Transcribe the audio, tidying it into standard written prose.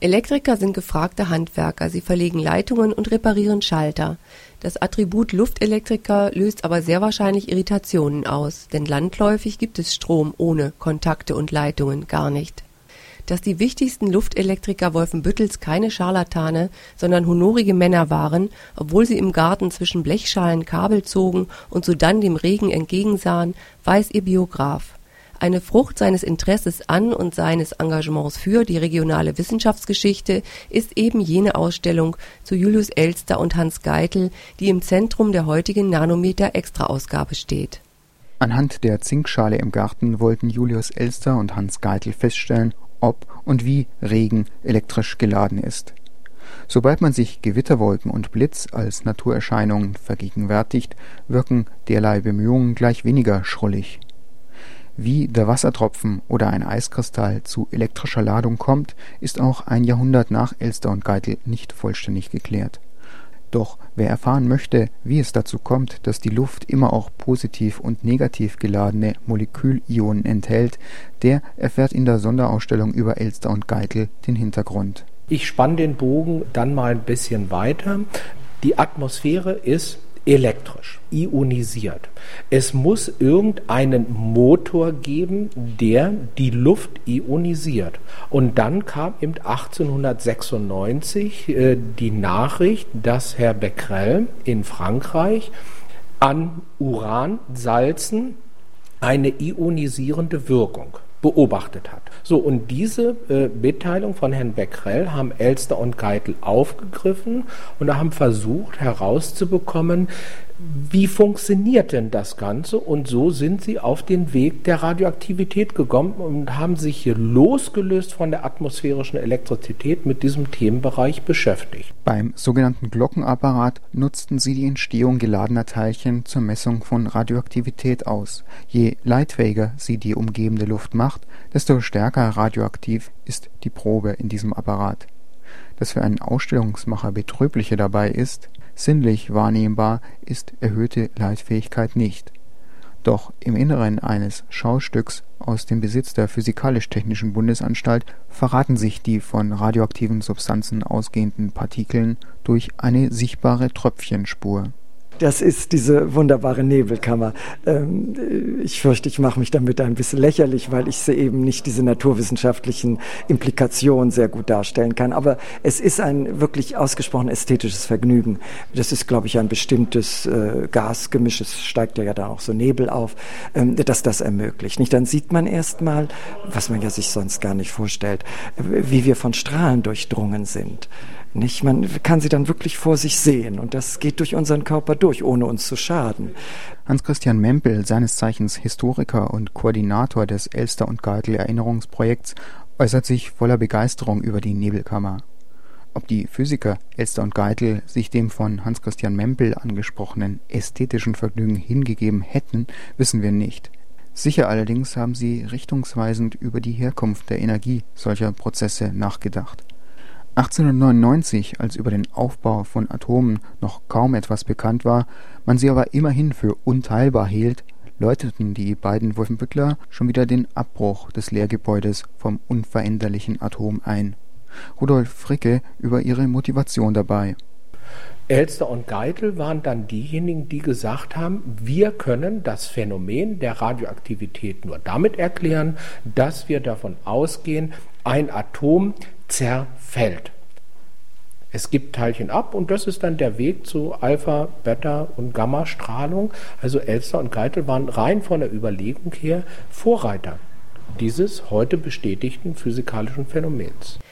Elektriker sind gefragte Handwerker. Sie verlegen Leitungen und reparieren Schalter. Das Attribut Luftelektriker löst aber sehr wahrscheinlich Irritationen aus, denn landläufig gibt es Strom ohne Kontakte und Leitungen gar nicht. Dass die wichtigsten Luftelektriker Wolfenbüttels keine Scharlatane, sondern honorige Männer waren, obwohl sie im Garten zwischen Blechschalen Kabel zogen und sodann dem Regen entgegensahen, weiß ihr Biograf. Eine Frucht seines Interesses an und seines Engagements für die regionale Wissenschaftsgeschichte ist eben jene Ausstellung zu Julius Elster und Hans Geitel, die im Zentrum der heutigen Nanometer-Extra-Ausgabe steht. Anhand der Zinkschale im Garten wollten Julius Elster und Hans Geitel feststellen, ob und wie Regen elektrisch geladen ist. Sobald man sich Gewitterwolken und Blitz als Naturerscheinungen vergegenwärtigt, wirken derlei Bemühungen gleich weniger schrullig. Wie der Wassertropfen oder ein Eiskristall zu elektrischer Ladung kommt, ist auch ein Jahrhundert nach Elster und Geitel nicht vollständig geklärt. Doch wer erfahren möchte, wie es dazu kommt, dass die Luft immer auch positiv und negativ geladene Molekülionen enthält, der erfährt in der Sonderausstellung über Elster und Geitel den Hintergrund. Ich spanne den Bogen dann mal ein bisschen weiter. Die Atmosphäre ist elektrisch, ionisiert. Es muss irgendeinen Motor geben, der die Luft ionisiert. Und dann kam eben 1896 die Nachricht, dass Herr Becquerel in Frankreich an Uransalzen eine ionisierende Wirkung beobachtet hat. So, und diese Mitteilung von Herrn Becquerel haben Elster und Geitel aufgegriffen und haben versucht herauszubekommen, wie funktioniert denn das Ganze? Und so sind sie auf den Weg der Radioaktivität gekommen und haben sich hier losgelöst von der atmosphärischen Elektrizität mit diesem Themenbereich beschäftigt. Beim sogenannten Glockenapparat nutzten sie die Entstehung geladener Teilchen zur Messung von Radioaktivität aus. Je leitfähiger sie die umgebende Luft macht, desto stärker radioaktiv ist die Probe in diesem Apparat. Das für einen Ausstellungsmacher Betrübliche dabei ist, sinnlich wahrnehmbar ist erhöhte Leitfähigkeit nicht. Doch im Inneren eines Schaustücks aus dem Besitz der Physikalisch-Technischen Bundesanstalt verraten sich die von radioaktiven Substanzen ausgehenden Partikeln durch eine sichtbare Tröpfchenspur. Das ist diese wunderbare Nebelkammer. Ich fürchte, ich mache mich damit ein bisschen lächerlich, weil ich sie eben nicht diese naturwissenschaftlichen Implikationen sehr gut darstellen kann. Aber es ist ein wirklich ausgesprochen ästhetisches Vergnügen. Das ist, glaube ich, ein bestimmtes Gasgemisch. Es steigt ja dann auch so Nebel auf, dass das ermöglicht. Nicht? Dann sieht man erstmal, was man ja sich sonst gar nicht vorstellt, wie wir von Strahlen durchdrungen sind. Nicht? Man kann sie dann wirklich vor sich sehen und das geht durch unseren Körper durch, ohne uns zu schaden. Hans-Christian Mempel, seines Zeichens Historiker und Koordinator des Elster und Geitel Erinnerungsprojekts, äußert sich voller Begeisterung über die Nebelkammer. Ob die Physiker Elster und Geitel sich dem von Hans-Christian Mempel angesprochenen ästhetischen Vergnügen hingegeben hätten, wissen wir nicht. Sicher allerdings haben sie richtungsweisend über die Herkunft der Energie solcher Prozesse nachgedacht. 1899, als über den Aufbau von Atomen noch kaum etwas bekannt war, man sie aber immerhin für unteilbar hielt, läuteten die beiden Wolfenbüttler schon wieder den Abbruch des Lehrgebäudes vom unveränderlichen Atom ein. Rudolf Fricke über ihre Motivation dabei. Elster und Geitel waren dann diejenigen, die gesagt haben, wir können das Phänomen der Radioaktivität nur damit erklären, dass wir davon ausgehen, ein Atom zerfällt. Es gibt Teilchen ab und das ist dann der Weg zu Alpha-, Beta- und Gamma-Strahlung. Also Elster und Geitel waren rein von der Überlegung her Vorreiter dieses heute bestätigten physikalischen Phänomens.